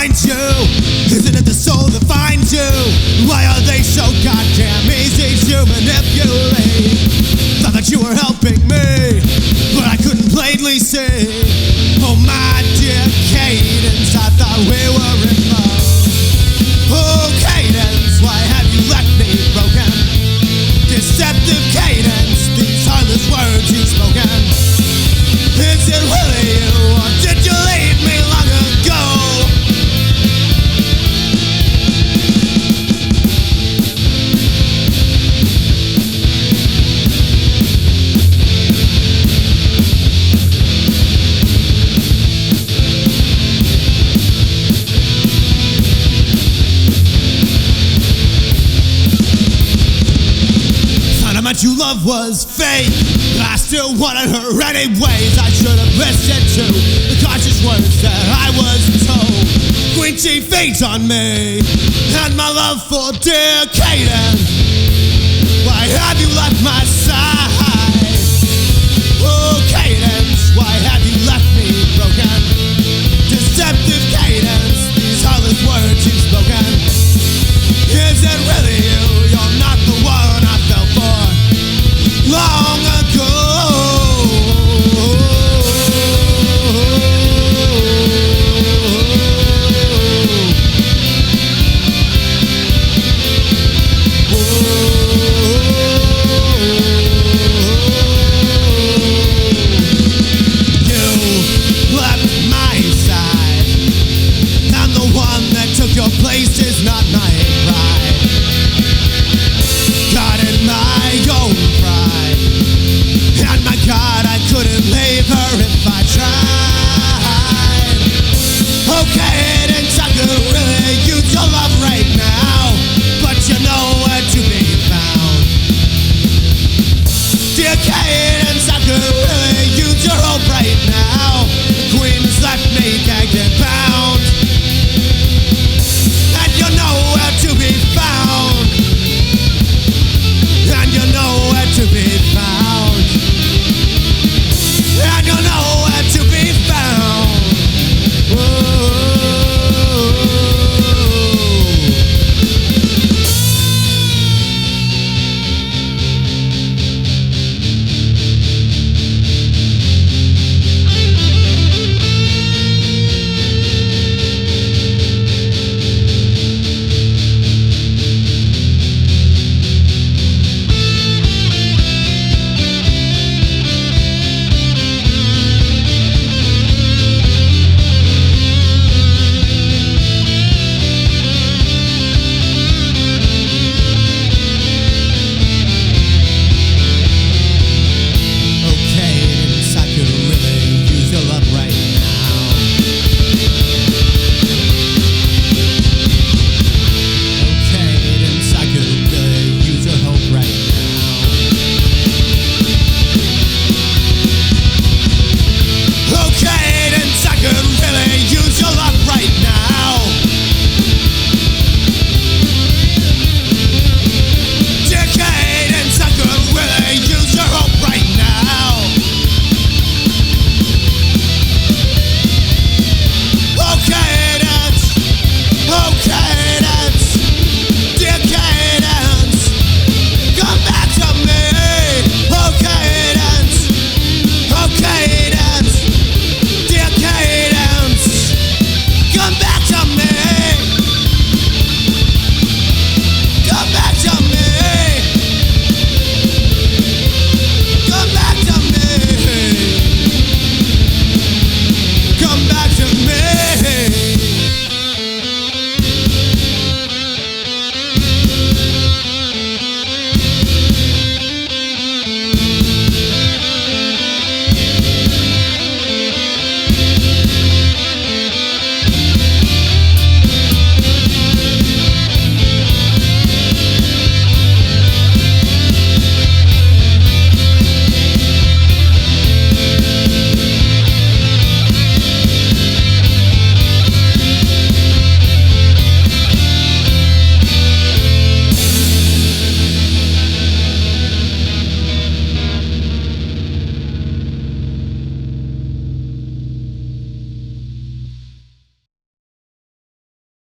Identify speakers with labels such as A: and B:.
A: find you? Isn't it the soul that finds you? Why are they so goddamn easy to manipulate? Thought that you were helping me, but I couldn't plainly see. Oh my dear Cadence, I thought we were in love. Oh Cadence, why have you left me broken? Deceptive Cadence, these heartless words you've spoken. Is it really you, or did you leave me long ago? You love was fake, but I still wanted her anyways. I should have listened to the cautious words that I was told. Queen she feeds on me, and my love for dear Cadence. Why have you left my side?